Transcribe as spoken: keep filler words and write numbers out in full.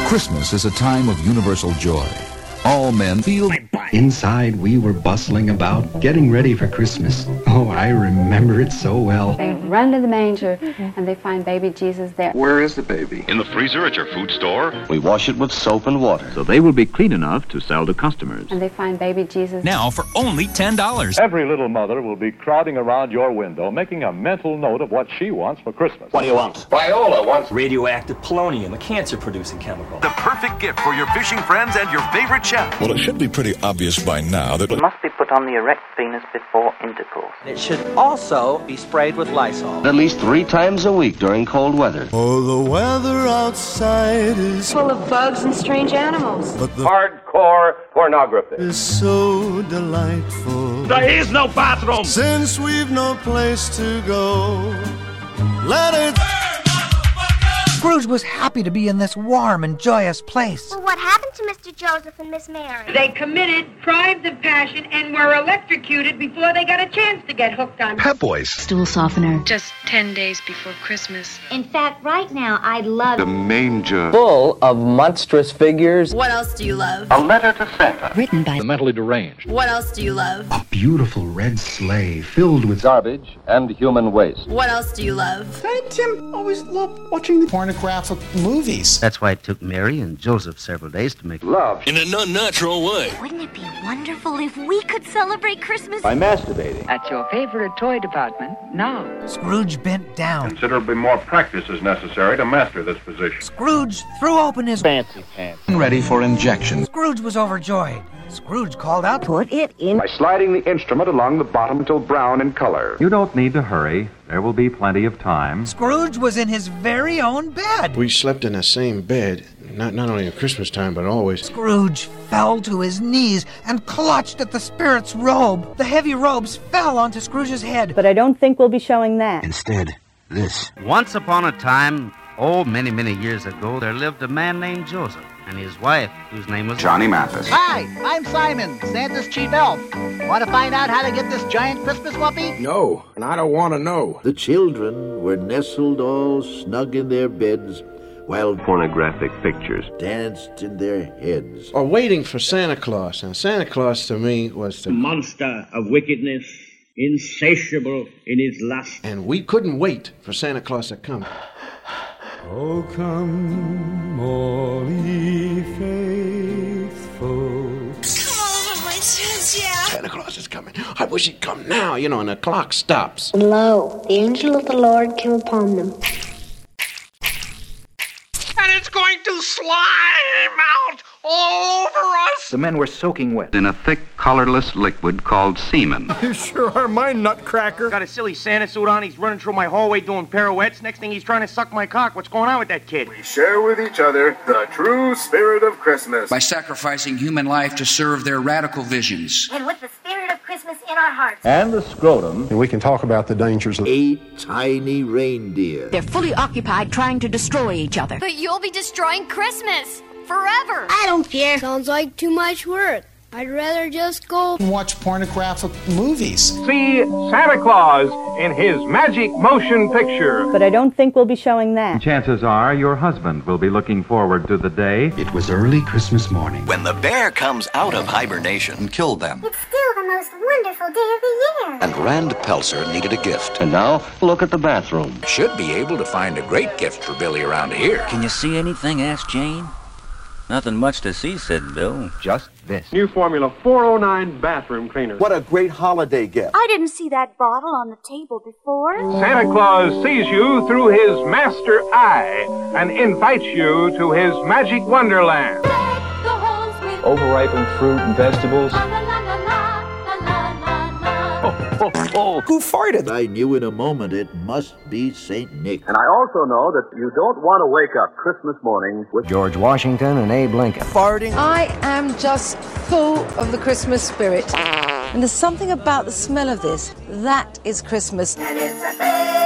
Christmas is a time of universal joy. All men feel... Inside, we were bustling about, getting ready for Christmas. Oh, I remember it so well. They run to the manger, and they find baby Jesus there. Where is the baby? In the freezer at your food store. We wash it with soap and water. So they will be clean enough to sell to customers. And they find baby Jesus now for only ten dollars. Every little mother will be crowding around your window, making a mental note of what she wants for Christmas. What do you want? Viola wants radioactive polonium, a cancer-producing chemical. The perfect gift for your fishing friends and your favorite chef. Well, it should be pretty obvious by now that it must be put on the erect penis before intercourse. It should also be sprayed with Lysol. At least three times a week during cold weather. Oh, the weather outside is full of bugs and strange animals. But the hardcore pornography is so delightful. There is no bathroom. Since we've no place to go, let it... Scrooge was happy to be in this warm and joyous place. Well, what happened to Mister Joseph and Miss Mary? They committed crimes of passion and were electrocuted before they got a chance to get hooked on Pep Boys. Stool softener. Just ten days before Christmas. In fact, right now, I'd love... The manger. Full of monstrous figures. What else do you love? A letter to Santa. Written by... The mentally deranged. What else do you love? A beautiful red sleigh filled with... garbage and human waste. What else do you love? Daddy Tim always loved watching the pornographic movies. That's why it took Mary and Joseph several days to make love in an unnatural way. Wouldn't it be wonderful if we could celebrate Christmas by masturbating? At your favorite toy department now. Scrooge bent down. Considerably more practice is necessary to master this position. Scrooge threw open his fancy pants. Ready for injection. Scrooge was overjoyed. Scrooge called out, "Put it in." By sliding the instrument along the bottom until brown in color. You don't need to hurry. There will be plenty of time. Scrooge was in his very own bed. We slept in the same bed, not, not only at Christmas time, but always. Scrooge fell to his knees and clutched at the spirit's robe. The heavy robes fell onto Scrooge's head. But I don't think we'll be showing that. Instead, this. Once upon a time, oh, many, many years ago, there lived a man named Joseph and his wife, whose name was... Johnny Mathis. Hi, I'm Simon, Santa's chief elf. Want to find out how to get this giant Christmas whoopee? No, and I don't want to know. The children were nestled all snug in their beds, while pornographic pictures danced in their heads. Or waiting for Santa Claus. Now, Santa Claus to me was the monster of wickedness, insatiable in his lust. And we couldn't wait for Santa Claus to come. Oh, come, all ye faithful. Come over my chest, yeah. Santa Claus is coming. I wish he'd come now, you know, and the clock stops. And lo, the angel of the Lord came upon them. And it's going to slime out all over us. The men were soaking wet in a thick, colorless liquid called semen. You sure are my nutcracker. Got a silly Santa suit on. He's running through my hallway doing pirouettes. Next thing he's trying to suck my cock. What's going on with that kid? We share with each other the true spirit of Christmas by sacrificing human life to serve their radical visions. And with the spirit of Christmas in our hearts. And the scrotum. And we can talk about the dangers of eight tiny reindeer. They're fully occupied trying to destroy each other. But you'll be destroying Christmas forever. I don't care. Sounds like too much work. I'd rather just go and watch pornographic movies. See Santa Claus in his magic motion picture. But I don't think we'll be showing that. Chances are your husband will be looking forward to the day. It was early Christmas morning when the bear comes out of hibernation and killed them. It's still the most wonderful day of the year. And Rand Pelzer needed a gift. And now, look at the bathroom. Should be able to find a great gift for Billy around here. Can you see anything? Asked Jane. Nothing much to see, said Bill. Just this. New Formula four oh nine bathroom cleaner. What a great holiday gift. I didn't see that bottle on the table before. Santa Claus sees you through his master eye and invites you to his magic wonderland. Overripened fruit and vegetables. Oh, oh, oh. Who farted? I knew in a moment it must be Saint Nick. And I also know that you don't want to wake up Christmas morning with George Washington and Abe Lincoln. Farting. I am just full of the Christmas spirit. And there's something about the smell of this. That is Christmas. And it's a